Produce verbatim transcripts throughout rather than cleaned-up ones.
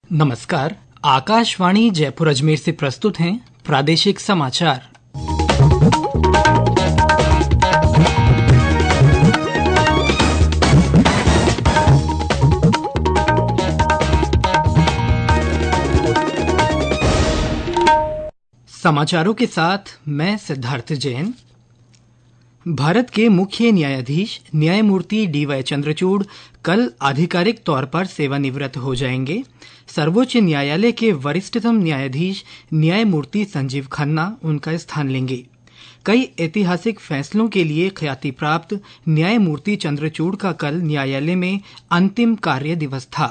नमस्कार। आकाशवाणी जयपुर अजमेर से प्रस्तुत हैं प्रादेशिक समाचार। समाचारों के साथ मैं सिद्धार्थ जैन। भारत के मुख्य न्यायाधीश न्यायमूर्ति डी वाई चंद्रचूड़ कल आधिकारिक तौर पर सेवानिवृत्त हो जाएंगे। सर्वोच्च न्यायालय के वरिष्ठतम न्यायाधीश न्यायमूर्ति संजीव खन्ना उनका स्थान लेंगे। कई ऐतिहासिक फैसलों के लिए ख्याति प्राप्त न्यायमूर्ति चंद्रचूड़ का कल न्यायालय में अंतिम कार्य दिवस था।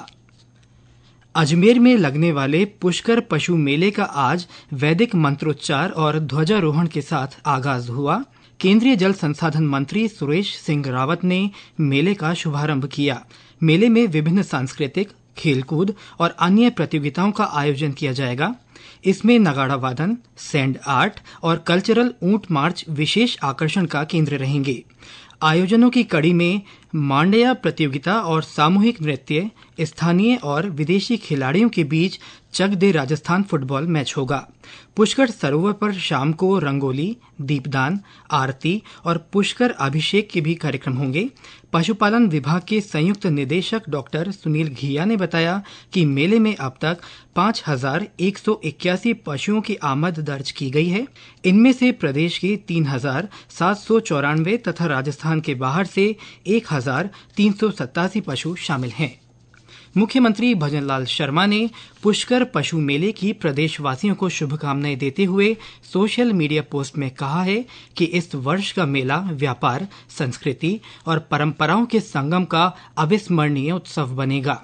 अजमेर में लगने वाले पुष्कर पशु मेले का आज वैदिक मंत्रोच्चार और ध्वजारोहण के साथ आगाज हुआ। केंद्रीय जल संसाधन मंत्री सुरेश सिंह रावत ने मेले का शुभारंभ किया। मेले में विभिन्न सांस्कृतिक, खेलकूद और अन्य प्रतियोगिताओं का आयोजन किया जाएगा। इसमें नगाड़ा वादन, सैंड आर्ट और कल्चरल ऊंट मार्च विशेष आकर्षण का केंद्र रहेंगे। आयोजनों की कड़ी में मांड्या प्रतियोगिता और सामूहिक नृत्य, स्थानीय और विदेशी खिलाड़ियों के बीच चक दे राजस्थान फुटबॉल मैच होगा। पुष्कर सरोवर पर शाम को रंगोली, दीपदान, आरती और पुष्कर अभिषेक के भी कार्यक्रम होंगे। पशुपालन विभाग के संयुक्त निदेशक डॉक्टर सुनील घिया ने बताया कि मेले में अब तक पाँच हजार एक सौ इक्यासी पशुओं की आमद दर्ज की गई है। इनमें से प्रदेश के तीन हजार सात सौ चौरानवे तथा राजस्थान के बाहर से एक हजार तीन सौ सत्तासी पशु शामिल हैं। मुख्यमंत्री भजनलाल शर्मा ने पुष्कर पशु मेले की प्रदेशवासियों को शुभकामनाएं देते हुए सोशल मीडिया पोस्ट में कहा है कि इस वर्ष का मेला व्यापार, संस्कृति और परंपराओं के संगम का अविस्मरणीय उत्सव बनेगा।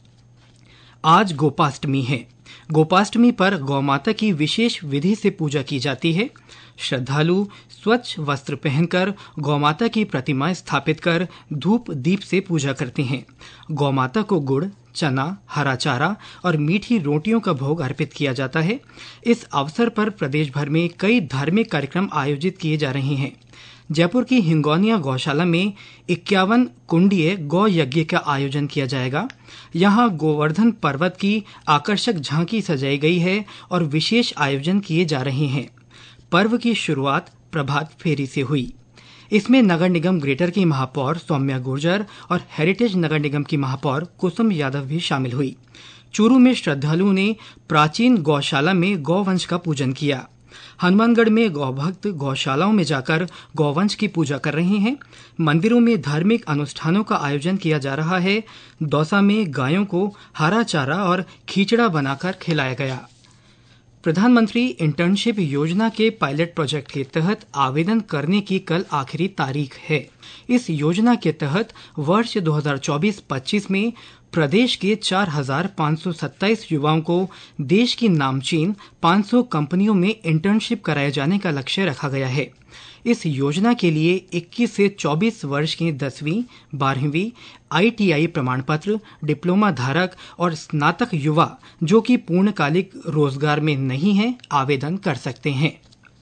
आज गोपाष्टमी है। गोपाष्टमी पर गौमाता की विशेष विधि से पूजा की जाती है। श्रद्धालु स्वच्छ वस्त्र पहनकर गौमाता की प्रतिमा स्थापित कर धूप दीप से पूजा करते हैं। गौमाता को गुड़, चना, हरा चारा और मीठी रोटियों का भोग अर्पित किया जाता है। इस अवसर पर प्रदेश भर में कई धार्मिक कार्यक्रम आयोजित किए जा रहे हैं। जयपुर की हिंगोनिया गौशाला में इक्यावन कुंडीय गौ यज्ञ का आयोजन किया जाएगा। यहाँ गोवर्धन पर्वत की आकर्षक झांकी सजाई गई है और विशेष आयोजन किए जा रहे हैं। पर्व की शुरुआत प्रभात फेरी से हुई। इसमें नगर निगम ग्रेटर की महापौर सौम्या गुर्जर और हेरिटेज नगर निगम की महापौर कुसुम यादव भी शामिल हुई। चूरू में श्रद्धालुओं ने प्राचीन गौशाला में गौवंश का पूजन किया। हनुमानगढ़ में गौभक्त गौशालाओं में जाकर गौवंश की पूजा कर रहे हैं। मंदिरों में धार्मिक अनुष्ठानों का आयोजन किया जा रहा है। दौसा में गायों को हरा चारा और खींचड़ा बनाकर खिलाया गया। प्रधानमंत्री इंटर्नशिप योजना के पायलट प्रोजेक्ट के तहत आवेदन करने की कल आखिरी तारीख है। इस योजना के तहत वर्ष दो हज़ार चौबीस पच्चीस में प्रदेश के चार हजार पाँच सौ सत्ताईस युवाओं को देश की नामचीन पाँच सौ कंपनियों में इंटर्नशिप कराए जाने का लक्ष्य रखा गया है। इस योजना के लिए इक्कीस से चौबीस वर्ष के दसवीं, बारहवीं, आई टी आई प्रमाण पत्र, डिप्लोमा धारक और स्नातक युवा जो कि पूर्णकालिक रोजगार में नहीं हैं, आवेदन कर सकते हैं।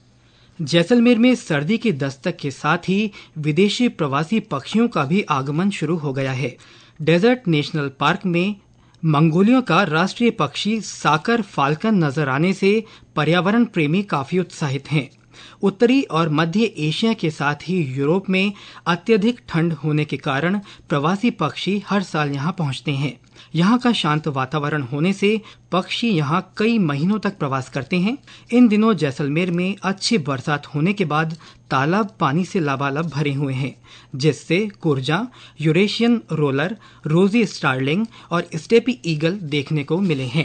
जैसलमेर में सर्दी की दस्तक के साथ ही विदेशी प्रवासी पक्षियों का भी आगमन शुरू हो गया है। डेजर्ट नेशनल पार्क में मंगोलियों का राष्ट्रीय पक्षी साकर फाल्कन नजर आने से पर्यावरण प्रेमी काफी उत्साहित हैं। उत्तरी और मध्य एशिया के साथ ही यूरोप में अत्यधिक ठंड होने के कारण प्रवासी पक्षी हर साल यहां पहुंचते हैं। यहां का शांत वातावरण होने से पक्षी यहां कई महीनों तक प्रवास करते हैं। इन दिनों जैसलमेर में अच्छी बरसात होने के बाद तालाब पानी से लबालब भरे हुए हैं, जिससे कुर्जा, यूरेशियन रोलर, रोजी स्टारलिंग और स्टेपी ईगल देखने को मिले हैं।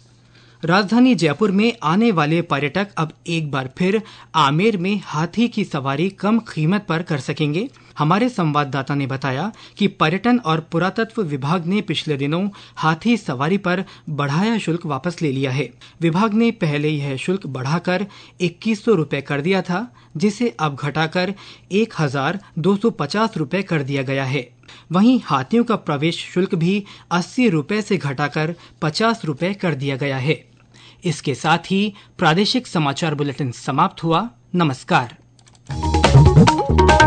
राजधानी जयपुर में आने वाले पर्यटक अब एक बार फिर आमेर में हाथी की सवारी कम कीमत पर कर सकेंगे। हमारे संवाददाता ने बताया कि पर्यटन और पुरातत्व विभाग ने पिछले दिनों हाथी सवारी पर बढ़ाया शुल्क वापस ले लिया है। विभाग ने पहले यह शुल्क बढ़ाकर इक्कीस सौ रुपये कर दिया था, जिसे अब घटाकर एक हजार दो सौ पचास रुपये कर दिया गया है। वहीं हाथियों का प्रवेश शुल्क भी अस्सी रुपये से घटाकर पचास रुपये कर दिया गया है। इसके साथ ही प्रादेशिक समाचार बुलेटिन समाप्त हुआ। नमस्कार।